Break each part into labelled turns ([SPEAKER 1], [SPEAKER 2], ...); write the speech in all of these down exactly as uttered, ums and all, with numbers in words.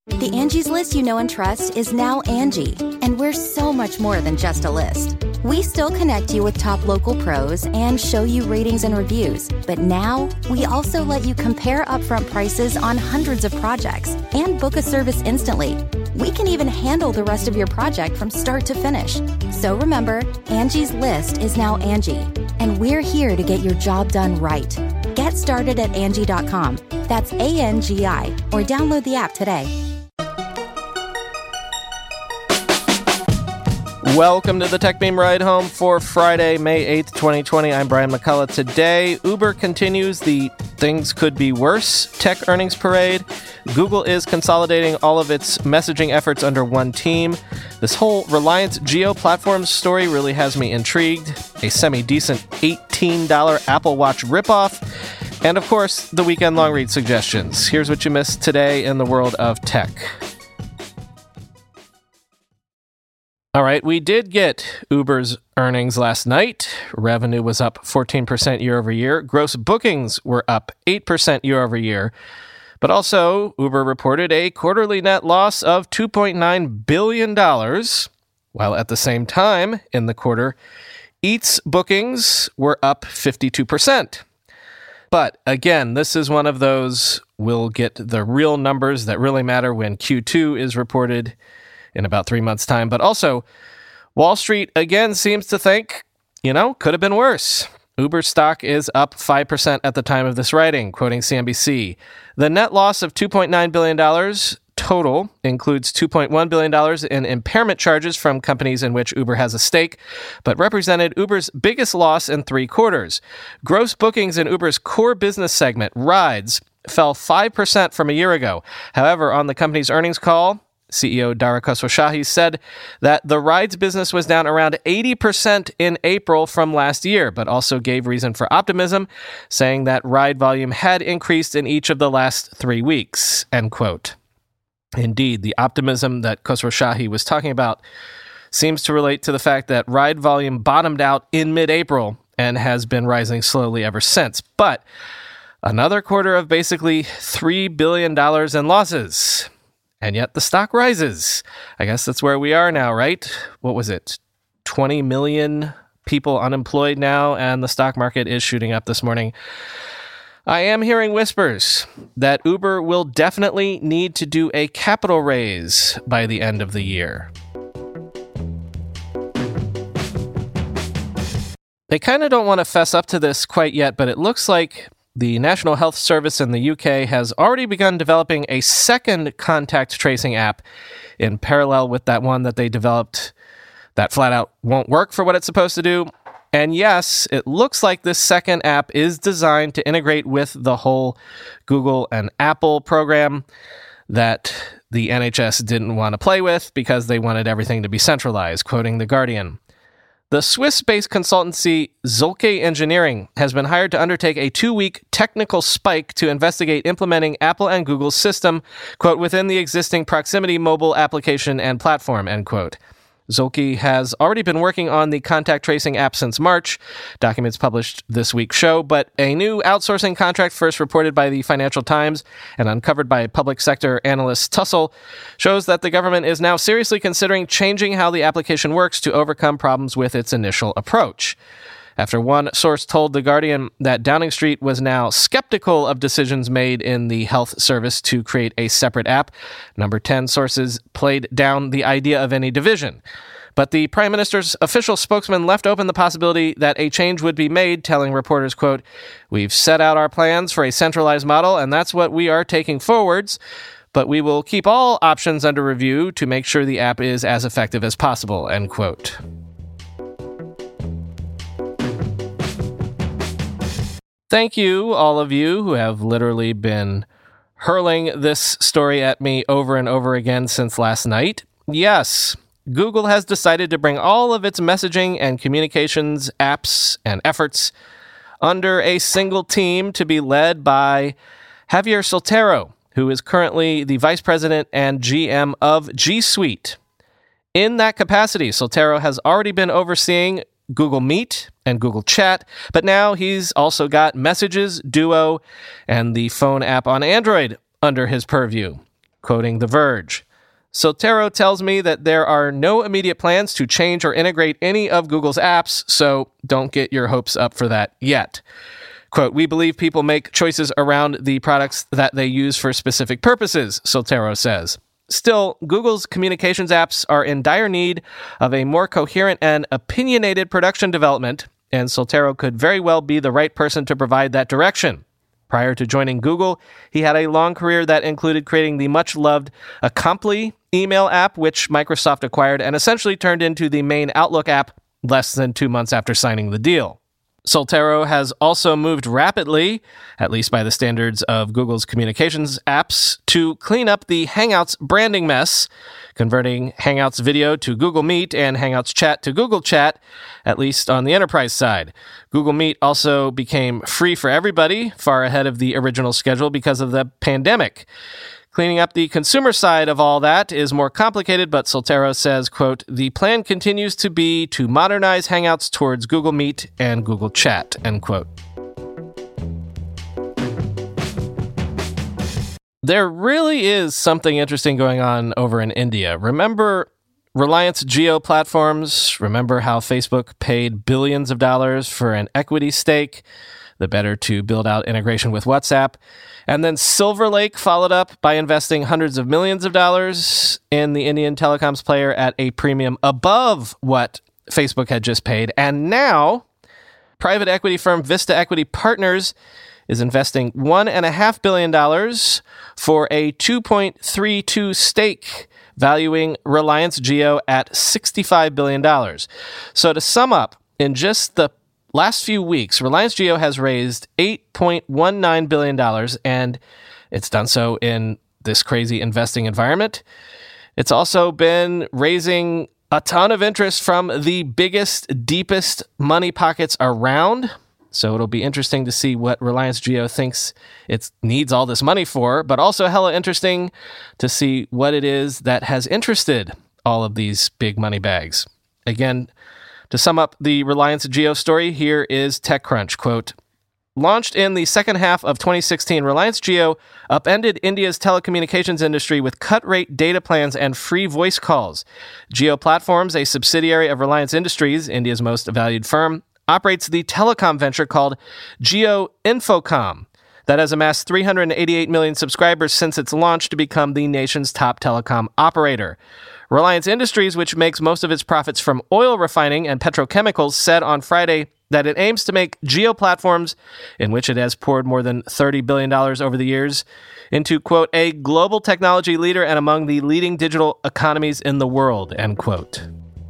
[SPEAKER 1] The Angie's List you know and trust is now Angie, and we're so much more than just a list. We still connect you with top local pros and show you ratings and reviews, but now we also let you compare upfront prices on hundreds of projects and book a service instantly. We can even handle the rest of your project from start to finish. So remember, Angie's List is now Angie, and we're here to get your job done right. Get started at Angie dot com. That's A N G I, or download the app today.
[SPEAKER 2] Welcome to the Tech Beam Ride Home for Friday, May eighth, twenty twenty. I'm Brian McCullough. Today, Uber continues the things could be worse tech earnings parade. Google is consolidating all of its messaging efforts under one team. This whole Reliance Jio Platforms story really has me intrigued. A semi-decent eighteen dollars Apple Watch ripoff. And of course, the weekend long read suggestions. Here's what you missed today in the world of tech. All right, we did get Uber's earnings last night. Revenue was up fourteen percent year over year. Gross bookings were up eight percent year over year. But also, Uber reported a quarterly net loss of two point nine billion dollars, while at the same time in the quarter, Eats bookings were up fifty-two percent. But again, this is one of those, we'll get the real numbers that really matter when Q two is reported in about three months' time. But also, Wall Street again seems to think, you know, could have been worse. Uber stock is up five percent at the time of this writing, quoting C N B C. The net loss of two point nine billion dollars total includes two point one billion dollars in impairment charges from companies in which Uber has a stake, but represented Uber's biggest loss in three quarters. Gross bookings in Uber's core business segment, Rides, fell five percent from a year ago. However, on the company's earnings call, C E O Dara Khosrowshahi said that the rides business was down around eighty percent in April from last year, but also gave reason for optimism, saying that ride volume had increased in each of the last three weeks, end quote. Indeed, the optimism that Khosrowshahi was talking about seems to relate to the fact that ride volume bottomed out in mid-April and has been rising slowly ever since. But another quarter of basically three billion dollars in losses. And yet the stock rises. I guess that's where we are now, right? What was it? twenty million people unemployed now, and the stock market is shooting up this morning. I am hearing whispers that Uber will definitely need to do a capital raise by the end of the year. They kind of don't want to fess up to this quite yet, but it looks like the National Health Service in the U K has already begun developing a second contact tracing app in parallel with that one that they developed that flat out won't work for what it's supposed to do. And yes, it looks like this second app is designed to integrate with the whole Google and Apple program that the N H S didn't want to play with because they wanted everything to be centralized, quoting The Guardian. The Swiss-based consultancy Zolke Engineering has been hired to undertake a two-week technical spike to investigate implementing Apple and Google's system, quote, within the existing proximity mobile application and platform, end quote. Zolke has already been working on the contact tracing app since March, documents published this week's show, but a new outsourcing contract first reported by the Financial Times and uncovered by public sector analyst Tussle shows that the government is now seriously considering changing how the application works to overcome problems with its initial approach. After one source told The Guardian that Downing Street was now skeptical of decisions made in the health service to create a separate app, number ten sources played down the idea of any division. But the Prime Minister's official spokesman left open the possibility that a change would be made, telling reporters, quote, "We've set out our plans for a centralized model, and that's what we are taking forwards. But we will keep all options under review to make sure the app is as effective as possible," end quote. Thank you, all of you who have literally been hurling this story at me over and over again since last night. Yes, Google has decided to bring all of its messaging and communications apps and efforts under a single team to be led by Javier Soltero, who is currently the vice president and G M of G Suite. In that capacity, Soltero has already been overseeing Google Meet and Google Chat, but now he's also got Messages, Duo, and the phone app on Android under his purview. quoting The Verge. Soltero tells me that there are no immediate plans to change or integrate any of Google's apps, so don't get your hopes up for that yet. Quote, we believe people make choices around the products that they use for specific purposes, Soltero says. Still, Google's communications apps are in dire need of a more coherent and opinionated production development, and Soltero could very well be the right person to provide that direction. Prior to joining Google, he had a long career that included creating the much-loved Acompli email app, which Microsoft acquired and essentially turned into the main Outlook app less than two months after signing the deal. Soltero has also moved rapidly, at least by the standards of Google's communications apps, to clean up the Hangouts branding mess, converting Hangouts video to Google Meet and Hangouts chat to Google Chat, at least on the enterprise side. Google Meet also became free for everybody, far ahead of the original schedule because of the pandemic. Cleaning up the consumer side of all that is more complicated, but Soltero says, quote, the plan continues to be to modernize Hangouts towards Google Meet and Google Chat, end quote. There really is something interesting going on over in India. Remember Reliance Jio platforms? Remember how Facebook paid billions of dollars for an equity stake? The better to build out integration with WhatsApp. And then Silver Lake followed up by investing hundreds of millions of dollars in the Indian telecoms player at a premium above what Facebook had just paid. And now, private equity firm Vista Equity Partners is investing one point five billion dollars for a two point three two stake, valuing Reliance Jio at sixty-five billion dollars. So to sum up, in just the last few weeks, Reliance Jio has raised eight point one nine billion dollars, and it's done so in this crazy investing environment. It's also been raising a ton of interest from the biggest, deepest money pockets around. So it'll be interesting to see what Reliance Jio thinks it needs all this money for, but also hella interesting to see what it is that has interested all of these big money bags. Again, to sum up the Reliance Jio story, here is TechCrunch, quote, launched in the second half of twenty sixteen, Reliance Jio upended India's telecommunications industry with cut-rate data plans and free voice calls. Jio Platforms, a subsidiary of Reliance Industries, India's most valued firm, operates the telecom venture called Jio Infocomm that has amassed three hundred eighty-eight million subscribers since its launch to become the nation's top telecom operator. Reliance Industries, which makes most of its profits from oil refining and petrochemicals, said on Friday that it aims to make Jio Platforms, in which it has poured more than thirty billion dollars over the years, into, quote, a global technology leader and among the leading digital economies in the world, end quote.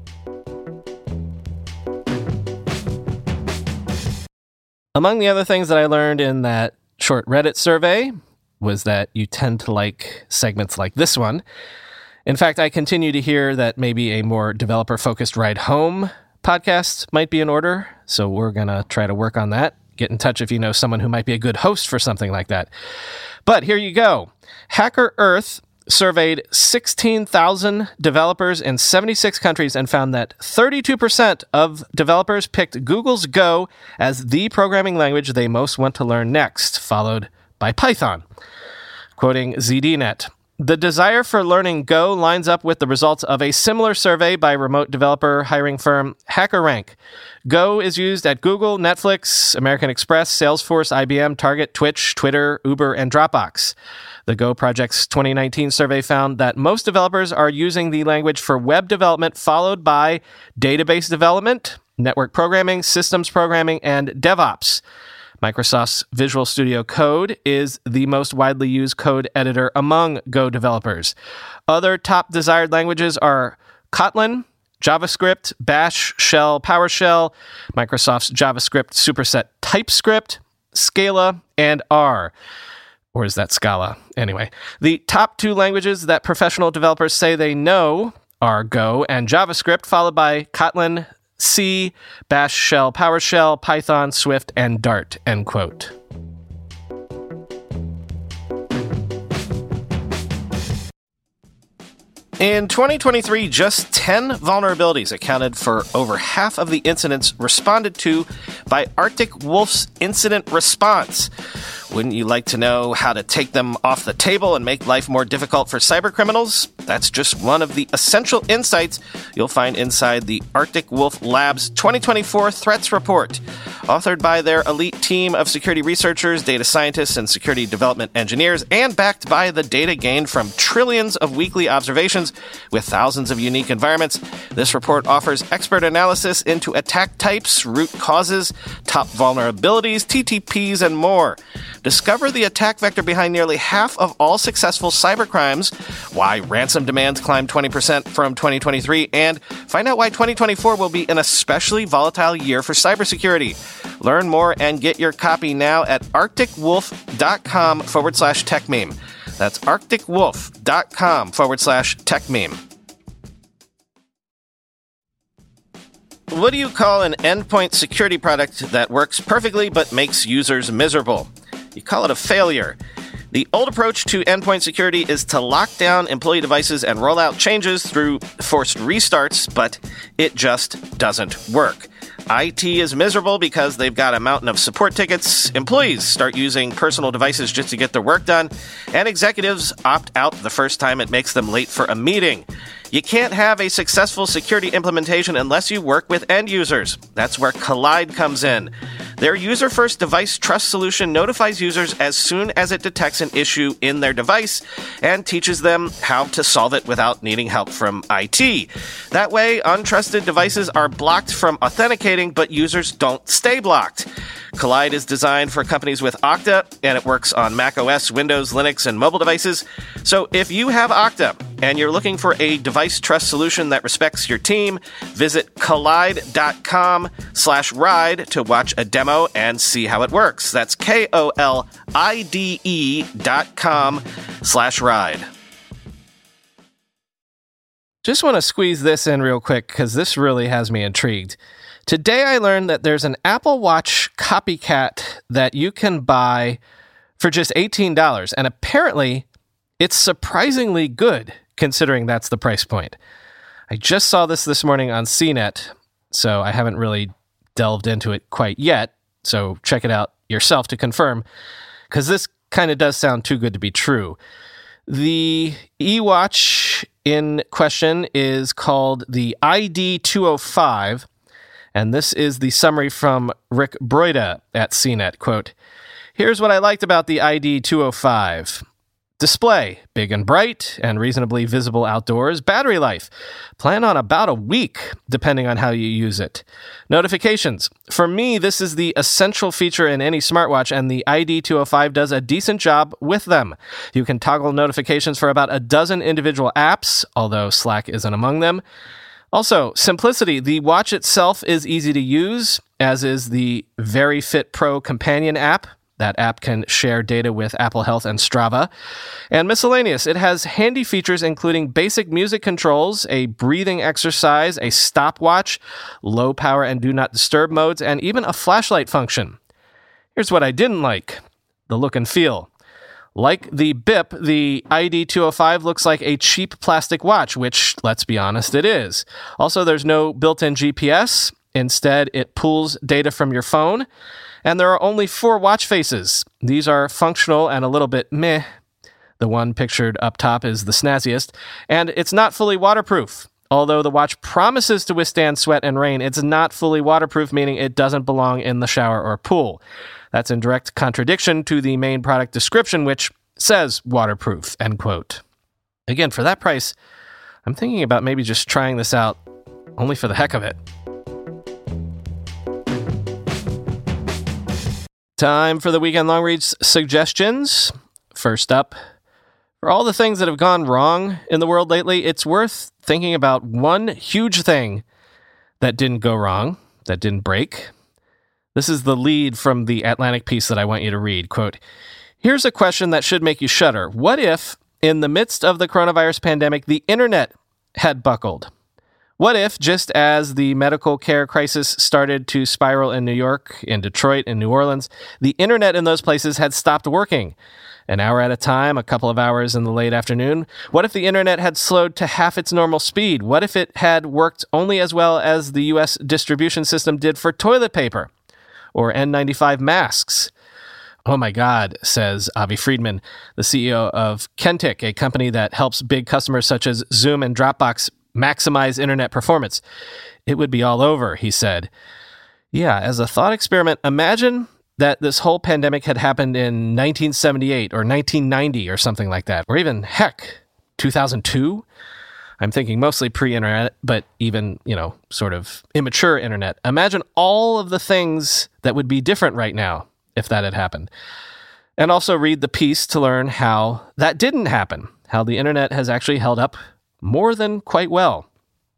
[SPEAKER 2] Among the other things that I learned in that short Reddit survey was that you tend to like segments like this one. In fact, I continue to hear that maybe a more developer-focused Ride Home podcast might be in order, so we're going to try to work on that. Get in touch if you know someone who might be a good host for something like that. But here you go. Hacker Earth surveyed sixteen thousand developers in seventy-six countries and found that thirty-two percent of developers picked Google's Go as the programming language they most want to learn next, followed by Python. Quoting Z D Net, the desire for learning Go lines up with the results of a similar survey by remote developer hiring firm HackerRank. Go is used at Google, Netflix, American Express, Salesforce, I B M, Target, Twitch, Twitter, Uber, and Dropbox. The Go project's twenty nineteen survey found that most developers are using the language for web development, followed by database development, network programming, systems programming, and DevOps. Microsoft's Visual Studio Code is the most widely used code editor among Go developers. Other top desired languages are Kotlin, JavaScript, Bash, Shell, PowerShell, Microsoft's JavaScript superset TypeScript, Scala, and R. Or is that Scala? Anyway, the top two languages that professional developers say they know are Go and JavaScript, followed by Kotlin, C, Bash, Shell, PowerShell, Python, Swift, and Dart, end quote. In twenty twenty-three, just ten vulnerabilities accounted for over half of the incidents responded to by Arctic Wolf's incident response. Wouldn't you like to know how to take them off the table and make life more difficult for cybercriminals? That's just one of the essential insights you'll find inside the Arctic Wolf Labs twenty twenty-four Threats Report. Authored by their elite team of security researchers, data scientists, and security development engineers, and backed by the data gained from trillions of weekly observations with thousands of unique environments, this report offers expert analysis into attack types, root causes, top vulnerabilities, T T Ps, and more. Discover the attack vector behind nearly half of all successful cybercrimes, why ransom demands climbed twenty percent from twenty twenty-three, and find out why twenty twenty-four will be an especially volatile year for cybersecurity. Learn more and get your copy now at arcticwolf.com forward slash tech meme. That's arcticwolf.com forward slash tech meme. What do you call an endpoint security product that works perfectly but makes users miserable? You call it a failure. The old approach to endpoint security is to lock down employee devices and roll out changes through forced restarts, but it just doesn't work. I T is miserable because they've got a mountain of support tickets, employees start using personal devices just to get their work done, and executives opt out the first time it makes them late for a meeting. You can't have a successful security implementation unless you work with end users. That's where Kolide comes in. Their user-first device trust solution notifies users as soon as it detects an issue in their device and teaches them how to solve it without needing help from I T. That way, untrusted devices are blocked from authenticating, but users don't stay blocked. Kolide is designed for companies with Okta, and it works on macOS, Windows, Linux, and mobile devices. So if you have Okta and you're looking for a device trust solution that respects your team, visit kolide.com slash ride to watch a demo and see how it works. That's K O L I D E dot com slash ride. Just want to squeeze this in real quick because this really has me intrigued. Today I learned that there's an Apple Watch copycat that you can buy for just eighteen dollars, and apparently it's surprisingly good considering that's the price point. I just saw this this morning on C net, so I haven't really delved into it quite yet, so check it out yourself to confirm, because this kind of does sound too good to be true. The e-watch in question is called the I D two oh five, and this is the summary from Rick Broida at C net. Quote, "Here's what I liked about the I D two oh five. Display, big and bright, and reasonably visible outdoors. Battery life, plan on about a week, depending on how you use it. Notifications, for me, this is the essential feature in any smartwatch, and the I D two oh five does a decent job with them. You can toggle notifications for about a dozen individual apps, although Slack isn't among them. Also, simplicity, the watch itself is easy to use, as is the VeryFit Pro companion app. That app can share data with Apple Health and Strava. And miscellaneous, it has handy features including basic music controls, a breathing exercise, a stopwatch, low power and do not disturb modes, and even a flashlight function. Here's what I didn't like, the look and feel. Like the B I P, the I D two oh five looks like a cheap plastic watch, which, let's be honest, it is. Also, there's no built-in G P S. Instead, it pulls data from your phone. And there are only four watch faces. These are functional and a little bit meh. The one pictured up top is the snazziest. And it's not fully waterproof. Although the watch promises to withstand sweat and rain, it's not fully waterproof, meaning it doesn't belong in the shower or pool. That's in direct contradiction to the main product description, which says waterproof, end quote. Again, for that price, I'm thinking about maybe just trying this out only for the heck of it. Time for the Weekend Long Reads suggestions. First up, for all the things that have gone wrong in the world lately, it's worth thinking about one huge thing that didn't go wrong, that didn't break. This is the lead from the Atlantic piece that I want you to read. Quote, "Here's a question that should make you shudder. What if, in the midst of the coronavirus pandemic, the internet had buckled? What if, just as the medical care crisis started to spiral in New York, in Detroit, in New Orleans, the internet in those places had stopped working? An hour at a time, a couple of hours in the late afternoon? What if the internet had slowed to half its normal speed? What if it had worked only as well as the U S distribution system did for toilet paper or N ninety-five masks? Oh my God, says Avi Friedman, the C E O of Kentik, a company that helps big customers such as Zoom and Dropbox maximize internet performance. It would be all over, he said. Yeah, as a thought experiment, imagine that this whole pandemic had happened in nineteen seventy-eight or nineteen ninety or something like that, or even, heck, two thousand two? I'm thinking mostly pre-internet, but even, you know, sort of immature internet. Imagine all of the things that would be different right now if that had happened. And also read the piece to learn how that didn't happen, how the internet has actually held up more than quite well.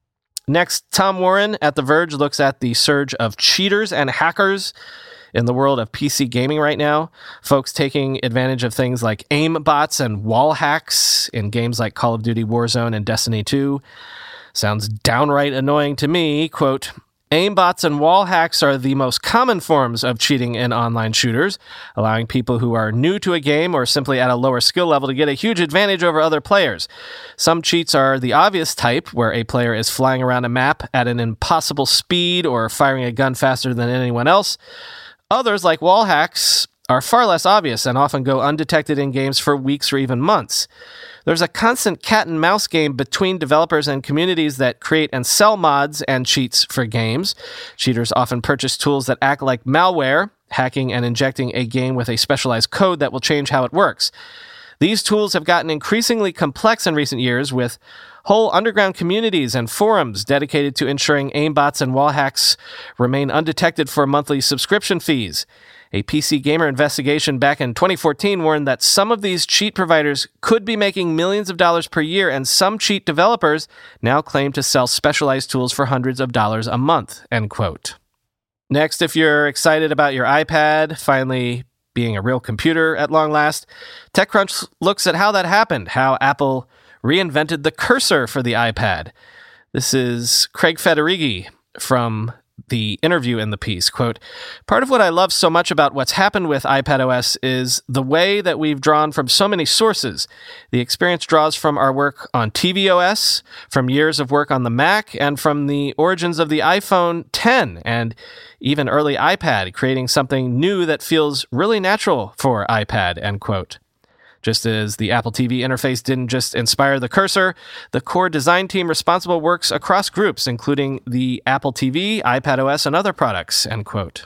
[SPEAKER 2] Next, Tom Warren at The Verge looks at the surge of cheaters and hackers in the world of P C gaming right now. Folks taking advantage of things like aim bots and wall hacks in games like Call of Duty Warzone and Destiny two. Sounds downright annoying to me. Quote, aimbots and wall hacks are the most common forms of cheating in online shooters, allowing people who are new to a game or simply at a lower skill level to get a huge advantage over other players. Some cheats are the obvious type, where a player is flying around a map at an impossible speed or firing a gun faster than anyone else. Others, like wall hacks, are far less obvious and often go undetected in games for weeks or even months. There's a constant cat and mouse game between developers and communities that create and sell mods and cheats for games. Cheaters often purchase tools that act like malware, hacking and injecting a game with a specialized code that will change how it works. These tools have gotten increasingly complex in recent years, with whole underground communities and forums dedicated to ensuring aimbots and wall hacks remain undetected for monthly subscription fees. A P C Gamer investigation back in twenty fourteen warned that some of these cheat providers could be making millions of dollars per year, and some cheat developers now claim to sell specialized tools for hundreds of dollars a month, end quote. Next, if you're excited about your iPad finally being a real computer at long last, TechCrunch looks at how that happened, how Apple reinvented the cursor for the iPad. This is Craig Federighi from the interview in the piece. Quote, part of what I love so much about what's happened with iPadOS is the way that we've drawn from so many sources. The experience draws from our work on tvOS, from years of work on the Mac, and from the origins of the iPhone ten and even early iPad, creating something new that feels really natural for iPad, end quote. Just as the Apple T V interface didn't just inspire the cursor, the core design team responsible works across groups, including the Apple T V, iPadOS, and other products, end quote.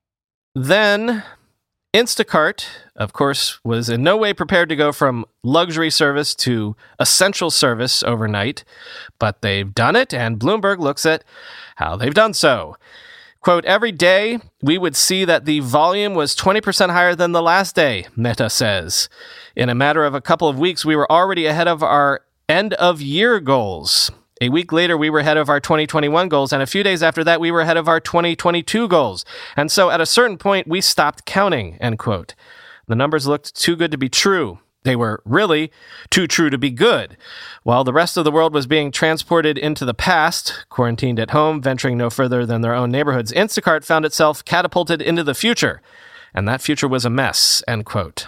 [SPEAKER 2] Then, Instacart, of course, was in no way prepared to go from luxury service to essential service overnight, but they've done it, and Bloomberg looks at how they've done so. Quote, every day, we would see that the volume was twenty percent higher than the last day, Meta says. In a matter of a couple of weeks, we were already ahead of our end-of-year goals. A week later, we were ahead of our twenty twenty-one goals, and a few days after that, we were ahead of our twenty twenty-two goals. And so at a certain point, we stopped counting, end quote. The numbers looked too good to be true. They were really too true to be good. While the rest of the world was being transported into the past, quarantined at home, venturing no further than their own neighborhoods, Instacart found itself catapulted into the future. And that future was a mess, end quote.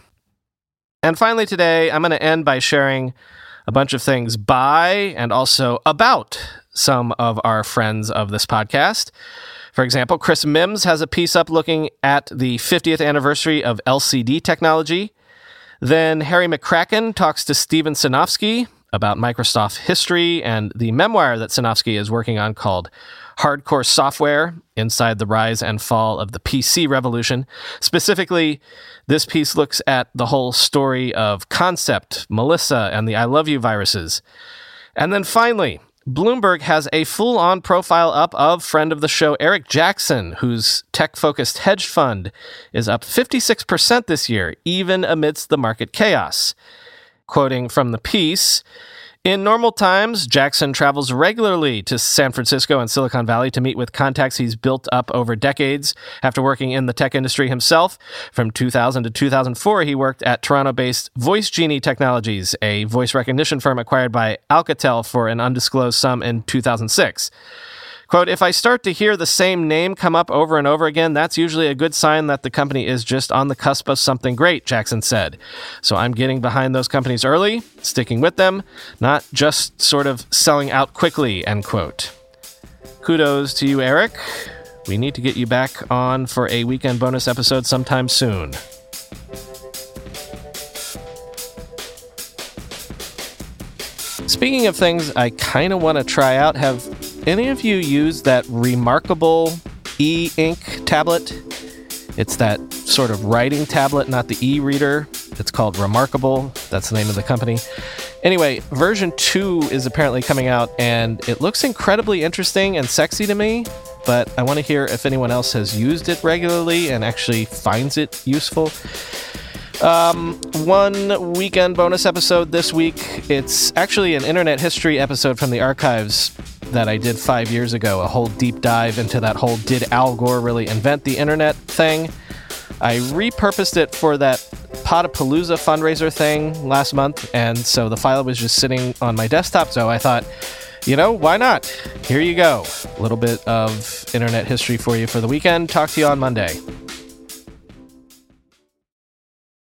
[SPEAKER 2] And finally today, I'm going to end by sharing a bunch of things by and also about some of our friends of this podcast. For example, Chris Mims has a piece up looking at the fiftieth anniversary of L C D technology. Then Harry McCracken talks to Steven Sinofsky about Microsoft history and the memoir that Sinofsky is working on called Hardcore Software, Inside the Rise and Fall of the P C Revolution. Specifically, this piece looks at the whole story of Concept, Melissa, and the I Love You viruses. And then finally, Bloomberg has a full-on profile up of friend of the show Eric Jackson, whose tech-focused hedge fund is up fifty-six percent this year, even amidst the market chaos. Quoting from the piece, in normal times, Jackson travels regularly to San Francisco and Silicon Valley to meet with contacts he's built up over decades. After working in the tech industry himself, from two thousand to two thousand four, he worked at Toronto-based VoiceGenie Technologies, a voice recognition firm acquired by Alcatel for an undisclosed sum in two thousand six. Quote, if I start to hear the same name come up over and over again, that's usually a good sign that the company is just on the cusp of something great, Jackson said. So I'm getting behind those companies early, sticking with them, not just sort of selling out quickly, end quote. Kudos to you, Eric. We need to get you back on for a weekend bonus episode sometime soon. Speaking of things I kind of want to try out, have any of you used that Remarkable e-ink tablet? It's that sort of writing tablet, not the e-reader. It's called Remarkable. That's the name of the company. Anyway, version two is apparently coming out, and it looks incredibly interesting and sexy to me, but I want to hear if anyone else has used it regularly and actually finds it useful. Um, one weekend bonus episode this week. It's actually an internet history episode from the archives that I did five years ago, a whole deep dive into that whole did Al Gore really invent the internet thing. I repurposed it for that Podapalooza fundraiser thing last month, and so the file was just sitting on my desktop, so I thought, you know, why not? Here you go. A little bit of internet history for you for the weekend. Talk to you on Monday.